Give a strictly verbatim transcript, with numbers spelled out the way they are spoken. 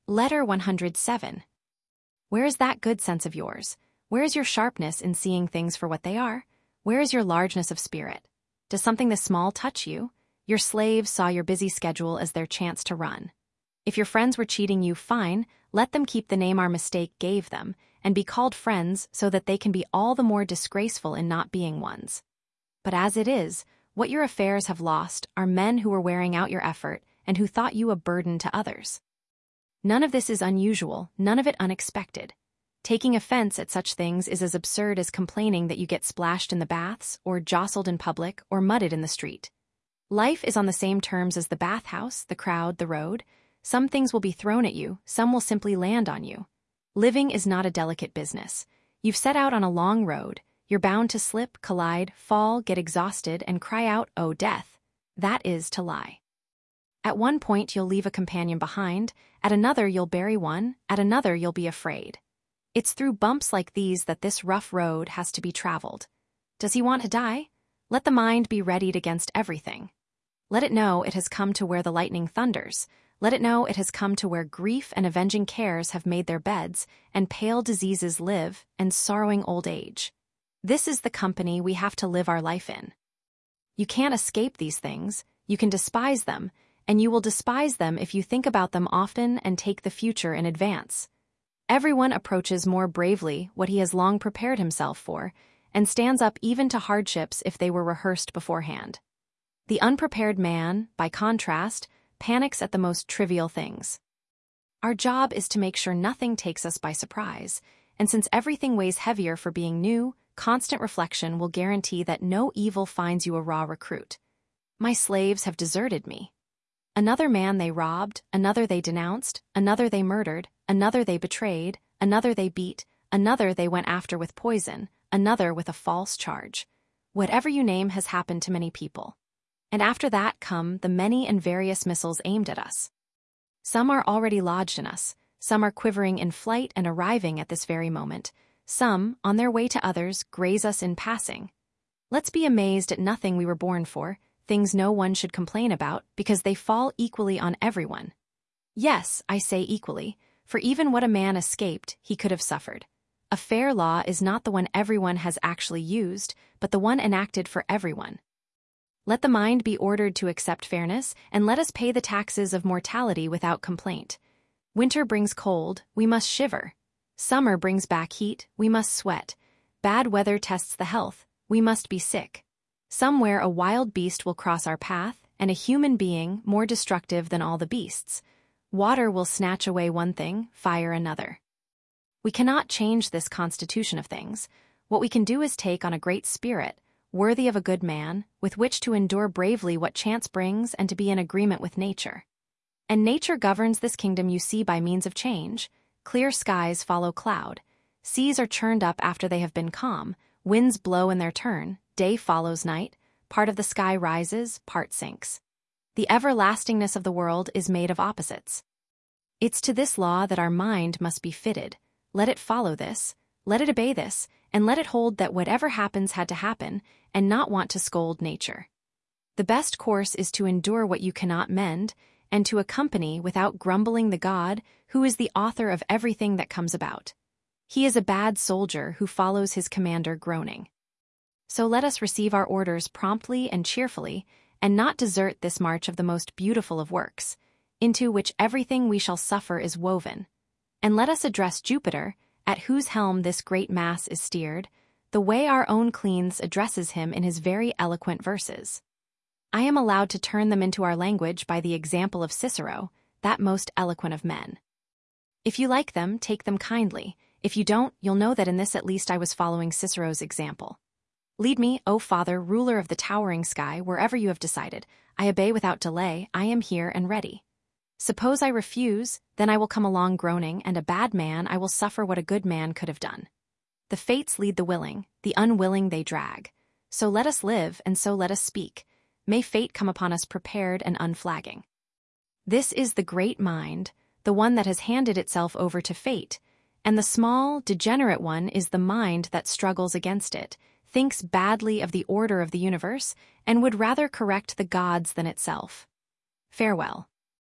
Letter one hundred seven. Where is that good sense of yours? Where is your sharpness in seeing things for what they are? Where is your largeness of spirit? Does something this small touch you? Your slaves saw your busy schedule as their chance to run. If your friends were cheating you, fine, let them keep the name our mistake gave them, and be called friends so that they can be all the more disgraceful in not being ones. But as it is, what your affairs have lost are men who were wearing out your effort and who thought you a burden to others. None of this is unusual, none of it unexpected. Taking offense at such things is as absurd as complaining that you get splashed in the baths, or jostled in public, or mudded in the street. Life is on the same terms as the bathhouse, the crowd, the road. Some things will be thrown at you, some will simply land on you. Living is not a delicate business. You've set out on a long road. You're bound to slip, collide, fall, get exhausted, and cry out, "Oh, death!" That is to lie. At one point you'll leave a companion behind, at another you'll bury one, at another you'll be afraid. It's through bumps like these that this rough road has to be traveled. Does he want to die? Let the mind be readied against everything. Let it know it has come to where the lightning thunders. Let it know it has come to where grief and avenging cares have made their beds, and pale diseases live, and sorrowing old age. This is the company we have to live our life in. You can't escape these things, you can despise them, and you will despise them if you think about them often and take the future in advance. Everyone approaches more bravely what he has long prepared himself for, and stands up even to hardships if they were rehearsed beforehand. The unprepared man, by contrast, panics at the most trivial things. Our job is to make sure nothing takes us by surprise, and since everything weighs heavier for being new, constant reflection will guarantee that no evil finds you a raw recruit. My slaves have deserted me. Another man they robbed, another they denounced, another they murdered, another they betrayed, another they beat, another they went after with poison, another with a false charge. Whatever you name has happened to many people. And after that come the many and various missiles aimed at us. Some are already lodged in us, some are quivering in flight and arriving at this very moment, some, on their way to others, graze us in passing. Let's be amazed at nothing we were born for, things no one should complain about, because they fall equally on everyone. Yes, I say equally, for even what a man escaped, he could have suffered. A fair law is not the one everyone has actually used, but the one enacted for everyone. Let the mind be ordered to accept fairness, and let us pay the taxes of mortality without complaint. Winter brings cold, we must shiver. Summer brings back heat, we must sweat. Bad weather tests the health, we must be sick. Somewhere a wild beast will cross our path, and a human being more destructive than all the beasts. Water will snatch away one thing, fire another. We cannot change this constitution of things. What we can do is take on a great spirit, worthy of a good man, with which to endure bravely what chance brings and to be in agreement with nature. And nature governs this kingdom you see by means of change. Clear skies follow cloud. Seas are churned up after they have been calm. Winds blow in their turn. Day follows night. Part of the sky rises, part sinks. The everlastingness of the world is made of opposites. It's to this law that our mind must be fitted. Let it follow this, let it obey this, and let it hold that whatever happens had to happen, and not want to scold nature. The best course is to endure what you cannot mend, and to accompany without grumbling the God who is the author of everything that comes about. He is a bad soldier who follows his commander groaning. So let us receive our orders promptly and cheerfully, and not desert this march of the most beautiful of works, into which everything we shall suffer is woven. And let us address Jupiter, at whose helm this great mass is steered, the way our own Cleanthes addresses him in his very eloquent verses. I am allowed to turn them into our language by the example of Cicero, that most eloquent of men. If you like them, take them kindly. If you don't, you'll know that in this at least I was following Cicero's example. Lead me, O Father, ruler of the towering sky, wherever you have decided. I obey without delay, I am here and ready. Suppose I refuse, then I will come along groaning, and a bad man I will suffer what a good man could have done. The fates lead the willing, the unwilling they drag. So let us live, and so let us speak. May fate come upon us prepared and unflagging. This is the great mind, the one that has handed itself over to fate, and the small, degenerate one is the mind that struggles against it, thinks badly of the order of the universe, and would rather correct the gods than itself. Farewell.